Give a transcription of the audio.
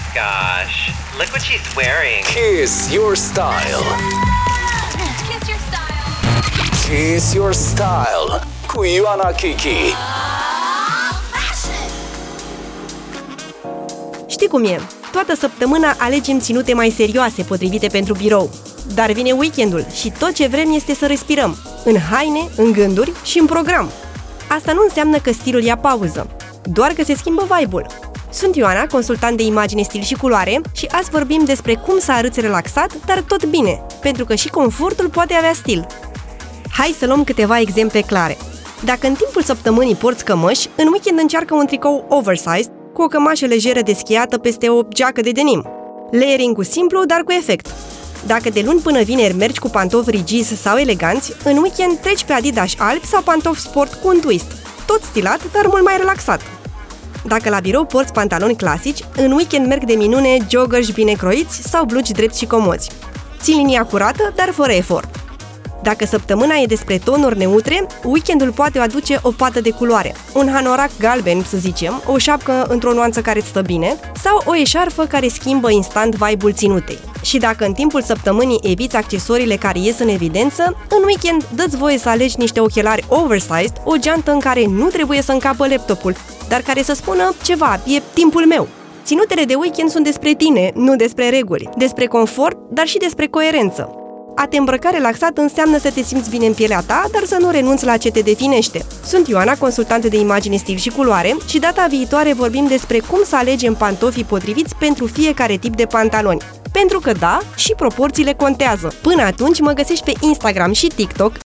gosh, look what she's wearing. Kiss your style. Kiss your style. Kiss your style cu Ioana Kiki. Știi cum e? Toată săptămâna alegem ținute mai serioase potrivite pentru birou. Dar vine weekendul și tot ce vrem este să respirăm. În haine, în gânduri și în program. Asta nu înseamnă că stilul ia pauză, doar că se schimbă vibe-ul. Sunt Ioana, consultant de imagine, stil și culoare și azi vorbim despre cum să arăți relaxat, dar tot bine, pentru că și confortul poate avea stil. Hai să luăm câteva exemple clare. Dacă în timpul săptămânii porți cămăși, în weekend încearcă un tricou oversized cu o cămașă lejeră deschiată peste o geacă de denim. Layering-ul simplu, dar cu efect. Dacă de luni până vineri mergi cu pantofi rigizi sau eleganți, în weekend treci pe Adidas albi sau pantofi sport cu un twist. Tot stilat, dar mult mai relaxat. Dacă la birou porți pantaloni clasici, în weekend merg de minune joggeri bine croiți sau blugi drepți și comozi. Ții linia curată, dar fără efort. Dacă săptămâna e despre tonuri neutre, weekendul poate aduce o pată de culoare, un hanorac galben, să zicem, o șapcă într-o nuanță care îți stă bine, sau o eșarfă care schimbă instant vibe-ul ținutei. Și dacă în timpul săptămânii eviți accesoriile care ies în evidență, în weekend dă-ți voie să alegi niște ochelari oversized, o geantă în care nu trebuie să încapă laptopul, dar care să spună ceva, e timpul meu. Ținutele de weekend sunt despre tine, nu despre reguli, despre confort, dar și despre coerență. A te îmbrăca relaxat înseamnă să te simți bine în pielea ta, dar să nu renunți la ce te definește. Sunt Ioana, consultantă de imagine, stil și culoare și data viitoare vorbim despre cum să alegem pantofii potriviți pentru fiecare tip de pantaloni. Pentru că da, și proporțiile contează. Până atunci mă găsești pe Instagram și TikTok